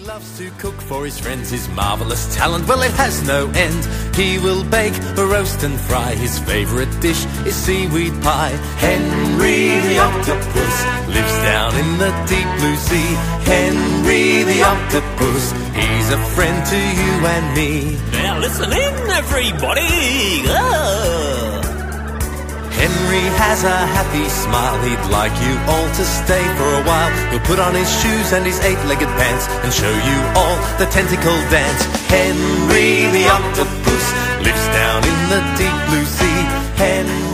loves to cook for his friends, his marvellous talent, well, it has no end. He will bake, roast and fry, his favourite dish is seaweed pie. Henry the octopus lives down in the deep blue sea. Henry the octopus, he's a friend to you and me. Now listen in, everybody. Henry has a happy smile, he'd like you all to stay for a while. He'll put on his shoes and his eight-legged pants and show you all the tentacle dance. Henry the octopus lives down in the deep blue sea. Henry